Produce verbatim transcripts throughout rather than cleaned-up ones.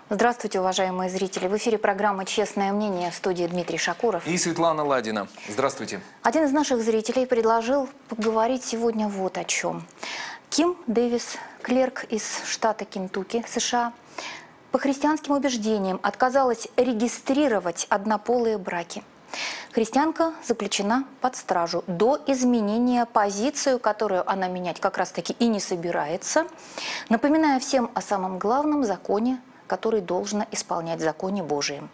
Здравствуйте, уважаемые зрители. В эфире программа «Честное мнение», в студии Дмитрий Шакуров. И Светлана Ладина. Здравствуйте. Один из наших зрителей предложил поговорить сегодня вот о чем. Ким Дэвис, клерк из штата Кентукки, США, по христианским убеждениям отказалась регистрировать однополые браки. Христианка заключена под стражу до изменения позицию, которую она менять как раз-таки и не собирается, напоминая всем о самом главном законе, который должно исполнять, законе Божием.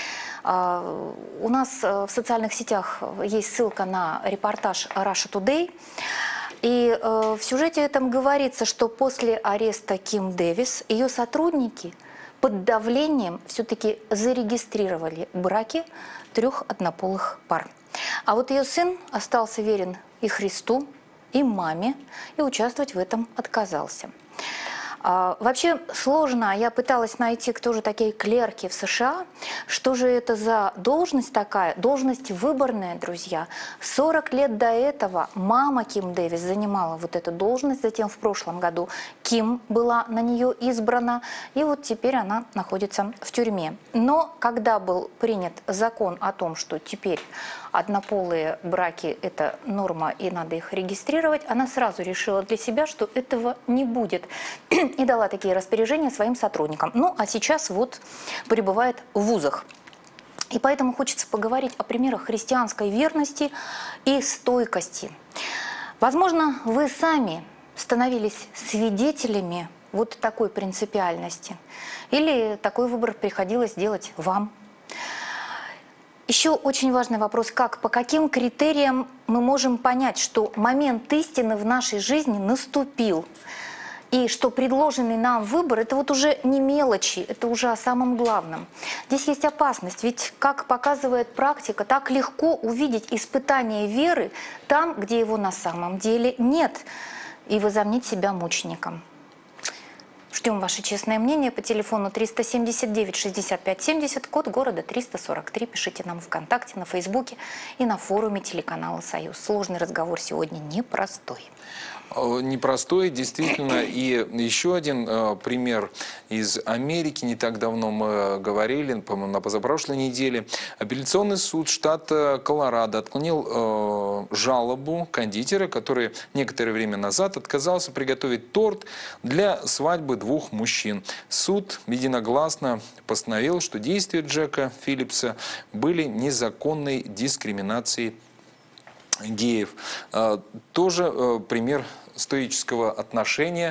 У нас в социальных сетях есть ссылка на репортаж Russia Today. И в сюжете этом говорится, что после ареста Ким Дэвис ее сотрудники под давлением все-таки зарегистрировали браки трех однополых пар. А вот ее сын остался верен и Христу, и маме, и участвовать в этом отказался. А, вообще сложно, я пыталась найти, кто же такие клерки в США, что же это за должность такая, должность выборная, друзья. сорок лет до этого мама Ким Дэвис занимала вот эту должность, затем в прошлом году Ким была на нее избрана, и вот теперь она находится в тюрьме. Но когда был принят закон о том, что теперь однополые браки – это норма и надо их регистрировать, она сразу решила для себя, что этого не будет. И дала такие распоряжения своим сотрудникам. Ну, а сейчас вот пребывает в вузах. И поэтому хочется поговорить о примерах христианской верности и стойкости. Возможно, вы сами становились свидетелями вот такой принципиальности. Или такой выбор приходилось делать вам. Еще очень важный вопрос, как, по каким критериям мы можем понять, что момент истины в нашей жизни наступил, и что предложенный нам выбор – это вот уже не мелочи, это уже о самом главном. Здесь есть опасность, ведь, как показывает практика, так легко увидеть испытание веры там, где его на самом деле нет, и возомнить себя мучеником. Ждем ваше честное мнение по телефону триста семьдесят девять шестьдесят пять семьдесят, код города триста сорок три. Пишите нам ВКонтакте, на Фейсбуке и на форуме телеканала «Союз». Сложный разговор сегодня непростой. Непростой, действительно. И еще один э, пример из Америки. Не так давно мы говорили, по-моему, на позапрошлой неделе. Апелляционный суд штата Колорадо отклонил э, жалобу кондитера, который некоторое время назад отказался приготовить торт для свадьбы двух мужчин. Суд единогласно постановил, что действия Джека Филлипса были незаконной дискриминацией геев. Тоже пример стоического отношения.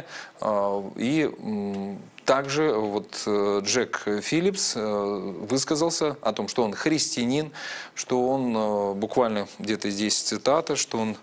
И также вот Джек Филлипс высказался о том, что он христианин, что он, буквально где-то здесь цитата, что он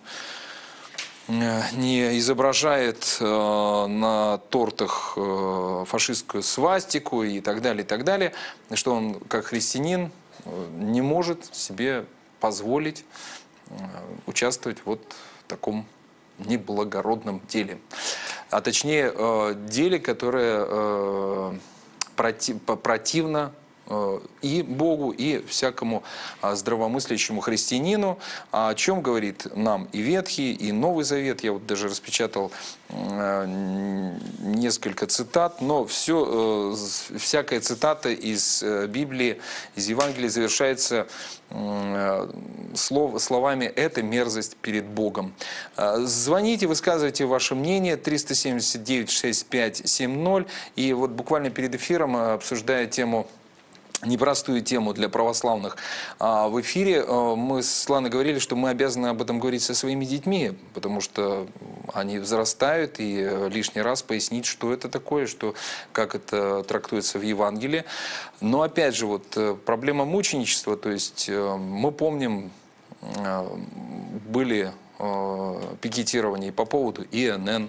не изображает на тортах фашистскую свастику и так далее, и так далее, что он как христианин не может себе позволить участвовать вот в таком неблагородном деле. А точнее, э, деле, которое э, против, противно э, и Богу, и всякому э, здравомыслящему христианину. О чем говорит нам и Ветхий, и Новый Завет. Я вот даже распечатал э, несколько цитат, но все, э, всякая цитата из э, Библии, из Евангелия завершается Слов, словами «это мерзость перед Богом». Звоните, высказывайте ваше мнение, триста семьдесят девять шестьдесят пять семьдесят. И вот буквально перед эфиром, обсуждая тему, непростую тему для православных, в эфире мы с Сланой говорили, что мы обязаны об этом говорить со своими детьми, потому что они взрастают, и лишний раз пояснить, что это такое, что, как это трактуется в Евангелии. Но опять же, вот проблема мученичества, то есть мы помним, были пикетирования по поводу И Н Н.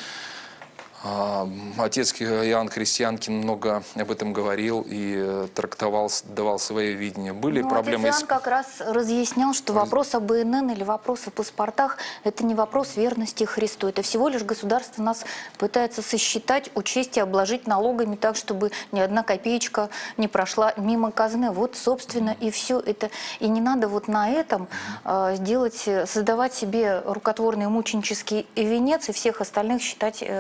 Отец Иоанн Христианкин много об этом говорил и трактовал, давал свое видение. Были ну, проблемы... Отец Иоанн как раз разъяснял, что вопрос об И Н Н или вопрос о паспортах – это не вопрос верности Христу. Это всего лишь государство нас пытается сосчитать, учесть и обложить налогами так, чтобы ни одна копеечка не прошла мимо казны. Вот, собственно, и все это. И не надо вот на этом э, сделать, создавать себе рукотворный мученический венец и всех остальных считать э, отступниками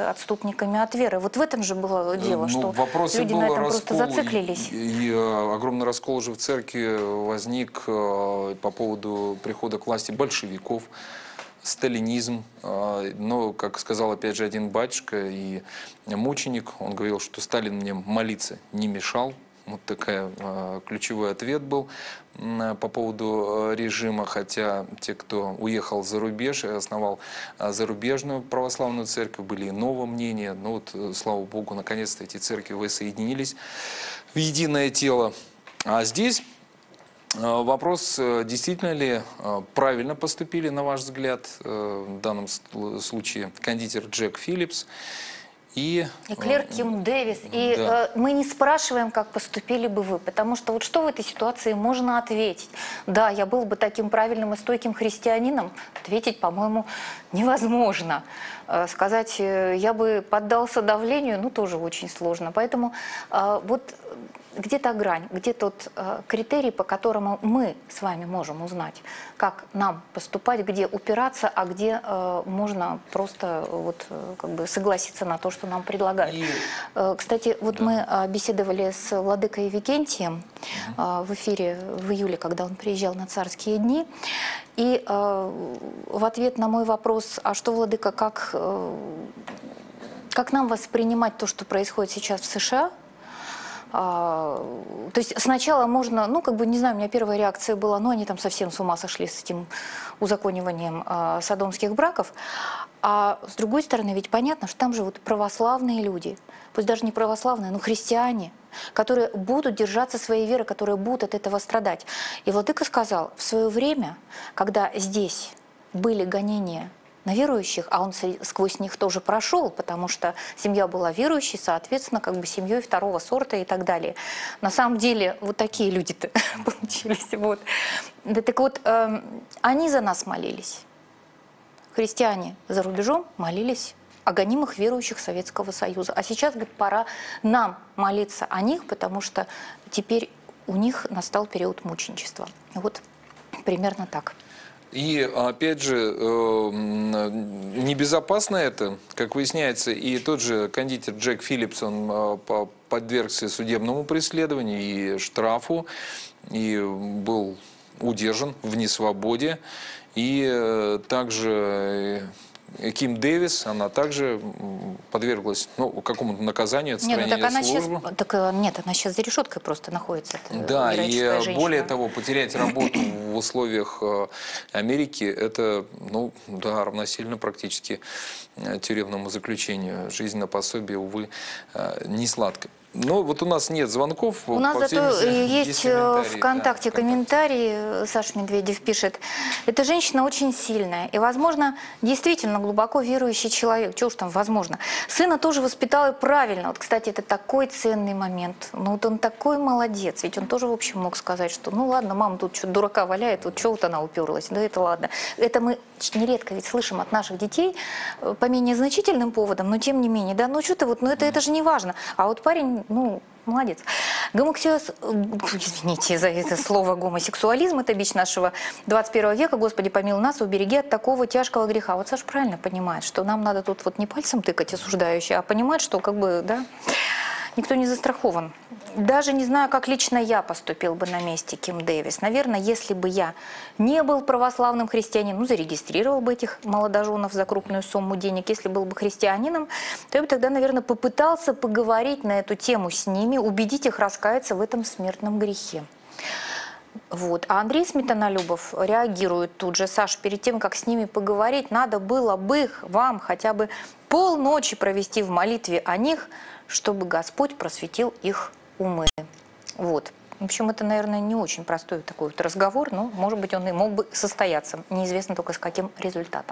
отступниками от веры. Вот в этом же было дело, Ну, что вопрос люди был на этом раскол, просто зациклились. И, и э, огромный раскол же в церкви возник э, по поводу прихода к власти большевиков, сталинизм. Э, но, как сказал опять же один батюшка и мученик, он говорил, что Сталин мне молиться не мешал. Вот такой э, ключевой ответ был э, по поводу э, режима, хотя те, кто уехал за рубеж и основал э, зарубежную православную церковь, были иного мнения. Но вот, э, слава Богу, наконец-то эти церкви воссоединились в единое тело. А здесь э, вопрос, э, действительно ли э, правильно поступили, на ваш взгляд, э, в данном сл- случае кондитер Джек Филлипс и... И клерк Ким Дэвис. И да. э, мы не спрашиваем, как поступили бы вы, потому что вот что в этой ситуации можно ответить? Да, я был бы таким правильным и стойким христианином. Ответить, по-моему, невозможно. Э, сказать, э, я бы поддался давлению, ну, тоже очень сложно. Поэтому э, вот где та грань, где тот э, критерий, по которому мы с вами можем узнать, как нам поступать, где упираться, а где э, можно просто вот, э, как бы согласиться на то, что нам предлагают. И... Э, кстати, вот Да. мы э, беседовали с владыкой Викентием э, в эфире в июле, когда он приезжал на царские дни. И э, в ответ на мой вопрос, а что, владыка, как, э, как нам воспринимать то, что происходит сейчас в США? А, то есть сначала можно, ну, как бы, не знаю, у меня первая реакция была, ну, они там совсем с ума сошли с этим узакониванием а, содомских браков. А с другой стороны, ведь понятно, что там живут православные люди, пусть даже не православные, но христиане, которые будут держаться своей веры, которые будут от этого страдать. И владыка сказал, в свое время, когда здесь были гонения на верующих, а он сквозь них тоже прошел, потому что семья была верующей, соответственно, как бы семьей второго сорта и так далее. На самом деле, вот такие люди-то получились. Вот. Да, так вот, э, они за нас молились. Христиане за рубежом молились о гонимых верующих Советского Союза. А сейчас, говорит, пора нам молиться о них, потому что теперь у них настал период мученичества. Вот примерно так. И опять же, э, небезопасно это, как выясняется, и тот же кондитер Джек Филлипс, он э, подвергся судебному преследованию и штрафу, и был удержан в несвободе. И э, также Ким Дэвис, она также подверглась, ну, какому-то наказанию, отстранению нет, ну, так она службы. Сейчас, так, нет, она сейчас за решеткой просто находится. Да, и женщина. более того, потерять работу в условиях Америки, это, ну, да, равносильно практически тюремному заключению. Жизнь на пособие, увы, не сладкая. Но вот у нас нет звонков. У нас зато есть ВКонтакте да, комментарий, Саша Медведев пишет, эта женщина очень сильная и, возможно, действительно глубоко верующий человек. Чего уж там возможно. Сына тоже воспитала правильно. Вот, кстати, это такой ценный момент. Ну вот он такой молодец. Ведь он тоже, в общем, мог сказать, что ну ладно, мама тут что-то дурака валяет, вот чего вот она уперлась. Да это ладно. Это мы нередко ведь слышим от наших детей по менее значительным поводам, но тем не менее, да, ну что ты вот, ну это, это же не важно. А вот парень, ну, молодец. Гомосексуализм, извините за это слово гомосексуализм, это бич нашего двадцать первого века, Господи, помилуй нас, убереги от такого тяжкого греха. Вот Саша правильно понимает, что нам надо тут вот не пальцем тыкать осуждающий, а понимать, что как бы, да, никто не застрахован. Даже не знаю, как лично я поступил бы на месте Ким Дэвис. Наверное, если бы я не был православным христианином, ну, зарегистрировал бы этих молодоженов за крупную сумму денег. Если был бы христианином, то я бы тогда, наверное, попытался поговорить на эту тему с ними, убедить их раскаяться в этом смертном грехе. Вот. А Андрей Сметанолюбов реагирует тут же. Саш, перед тем, как с ними поговорить, надо было бы их, вам хотя бы полночи провести в молитве о них, чтобы Господь просветил их умы. Вот. В общем, это, наверное, не очень простой такой вот разговор, но, может быть, он и мог бы состояться. Неизвестно только с каким результатом.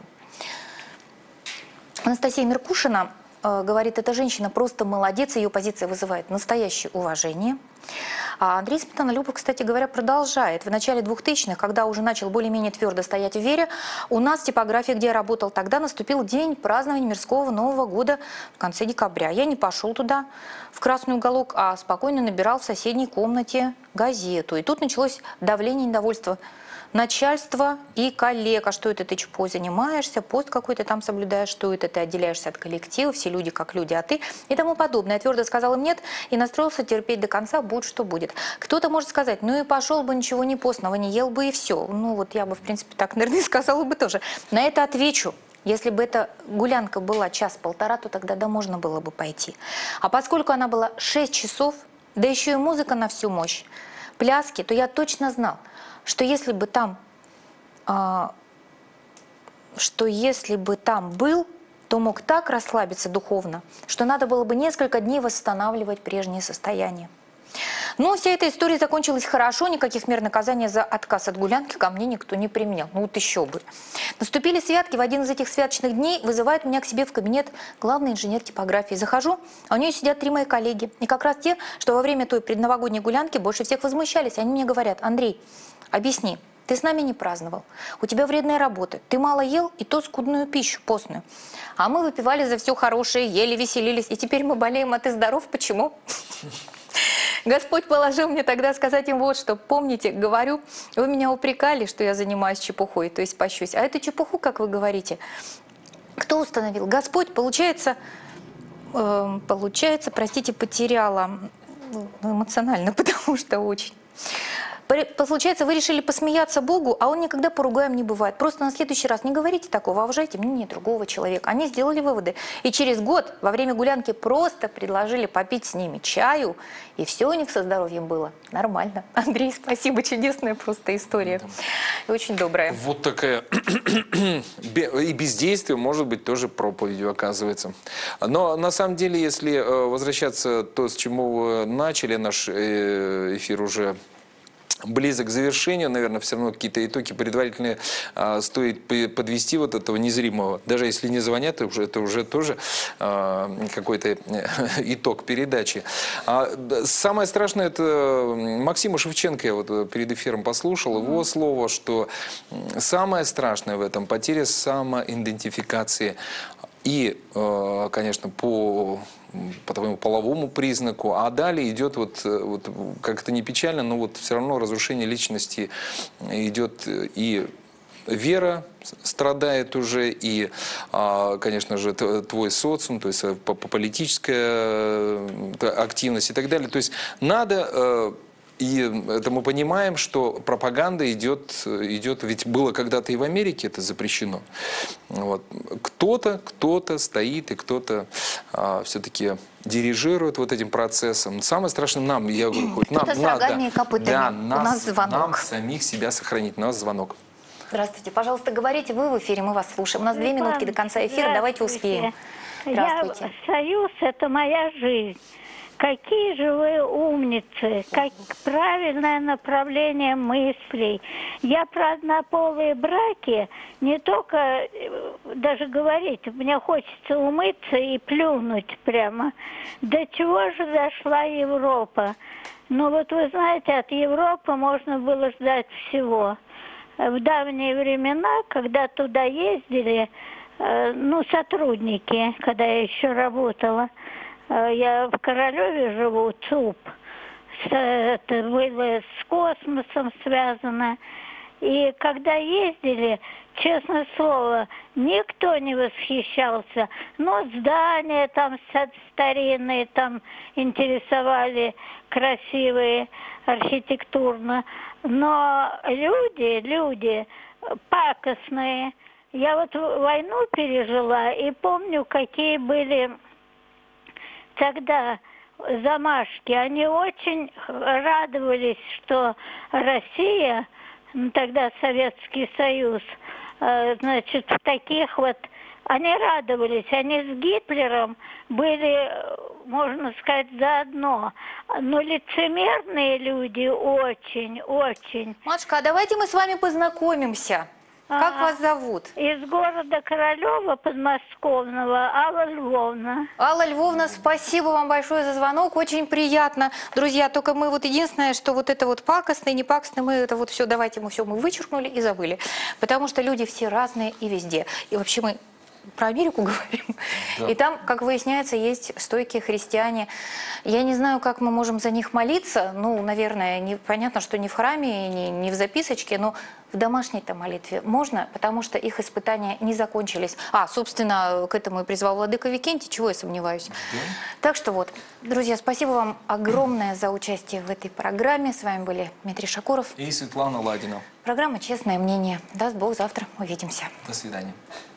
Анастасия Меркушина э, говорит, эта женщина просто молодец, ее позиция вызывает настоящее уважение. А Андрей Сметанолюбов, кстати говоря, продолжает. В начале двухтысячных, когда уже начал более-менее твердо стоять в вере, у нас в типографии, где я работал тогда, наступил день празднования мирского Нового года в конце декабря. Я не пошел туда, в красный уголок, а спокойно набирал в соседней комнате газету. И тут началось давление недовольства начальства и коллег. А что это ты чпой занимаешься, пост какой-то там соблюдаешь, что это ты отделяешься от коллектива, все люди как люди, а ты и тому подобное. Я твердо сказал им нет и настроился терпеть до конца, будь что будет. Кто-то может сказать, ну и пошел бы, ничего не постного, не ел бы и все. Ну вот я бы, в принципе, так, наверное, сказала бы тоже. На это отвечу. Если бы эта гулянка была час-полтора, то тогда да, можно было бы пойти. А поскольку она была шесть часов, да еще и музыка на всю мощь, пляски, то я точно знал, что если бы там, а, что если бы там был, то мог так расслабиться духовно, что надо было бы несколько дней восстанавливать прежнее состояние. Но вся эта история закончилась хорошо, никаких мер наказания за отказ от гулянки ко мне никто не применял. Ну вот еще бы. Наступили святки, в один из этих святочных дней вызывает меня к себе в кабинет главный инженер типографии. Захожу, а у нее сидят три мои коллеги. И как раз те, что во время той предновогодней гулянки больше всех возмущались. Они мне говорят, Андрей, объясни, ты с нами не праздновал, у тебя вредная работа, ты мало ел и то скудную пищу постную. А мы выпивали за все хорошее, ели, веселились, и теперь мы болеем, а ты здоров, почему? Господь положил мне тогда сказать им вот что. Помните, говорю, вы меня упрекали, что я занимаюсь чепухой, то есть пощусь. А эту чепуху, как вы говорите, кто установил? Господь, получается, э, получается, простите, потеряла эмоционально, потому что очень. Получается, вы решили посмеяться Богу, а он никогда поругаем не бывает. Просто на следующий раз не говорите такого, а уважайте мнение другого человека. Они сделали выводы. И через год во время гулянки просто предложили попить с ними чаю, и все у них со здоровьем было нормально. Андрей, спасибо, чудесная просто история. И очень добрая. Вот такая и бездействие может быть тоже проповедью, оказывается. Но на самом деле, если возвращаться то, с чему вы начали наш эфир уже близок к завершению, наверное, все равно какие-то итоги предварительные а, стоит подвести вот этого незримого. Даже если не звонят, это уже, это уже тоже а, какой-то итог передачи. А, самое страшное, это Максима Шевченко, я вот перед эфиром послушал его слово, что самое страшное в этом — потеря самоидентификации. И, конечно, по, по твоему половому признаку, а далее идет, вот, вот как-то не печально, но вот все равно разрушение личности идет, и вера страдает уже, и, конечно же, твой социум, то есть политическая активность и так далее. То есть надо... И это мы понимаем, что пропаганда идет, идет, ведь было когда-то и в Америке это запрещено. Вот. Кто-то, кто-то стоит, и кто-то а, все-таки дирижирует вот этим процессом. Самое страшное нам, я говорю, хоть нам, с надо, рогами и копытами. да, У нас, нас звонок. нам самих себя сохранить. У нас звонок. Здравствуйте, пожалуйста, говорите, вы в эфире, мы вас слушаем. У нас две минутки до конца эфира, давайте успеем. Здравствуйте. Я, Союз – это моя жизнь. Какие же вы умницы, как правильное направление мыслей. Я про однополые браки не только даже говорить, мне хочется умыться и плюнуть прямо. До чего же дошла Европа? Ну вот вы знаете, от Европы можно было ждать всего. В давние времена, когда туда ездили, ну, сотрудники, когда я еще работала, я в Королеве живу, ЦУП, это было с космосом связано. И когда ездили, честное слово, никто не восхищался. Но здания там старинные, там интересовали, красивые, архитектурно. Но люди, люди пакостные. Я вот войну пережила и помню, какие были... Тогда замашки, они очень радовались, что Россия, ну, тогда Советский Союз, э, значит, в таких вот, они радовались, они с Гитлером были, можно сказать, заодно. Но лицемерные люди очень, очень. Машка, а давайте мы с вами познакомимся. Как А, вас зовут? Из города Королева подмосковного, Алла Львовна. Алла Львовна, спасибо вам большое за звонок, очень приятно. Друзья, только мы вот единственное, что вот это вот пакостное, не пакостное, мы это вот все, давайте мы все мы вычеркнули и забыли. Потому что люди все разные и везде. И вообще мы про Америку говорим. Да. И там, как выясняется, есть стойкие христиане. Я не знаю, как мы можем за них молиться. Ну, наверное, не, понятно, что не в храме, не, не в записочке, но в домашней-то молитве можно, потому что их испытания не закончились. А, собственно, к этому и призвал владыка Викентий, чего я сомневаюсь. Да. Так что вот, друзья, спасибо вам огромное за участие в этой программе. С вами были Дмитрий Шакуров. И Светлана Ладина. Программа «Честное мнение». Даст Бог, завтра увидимся. До свидания.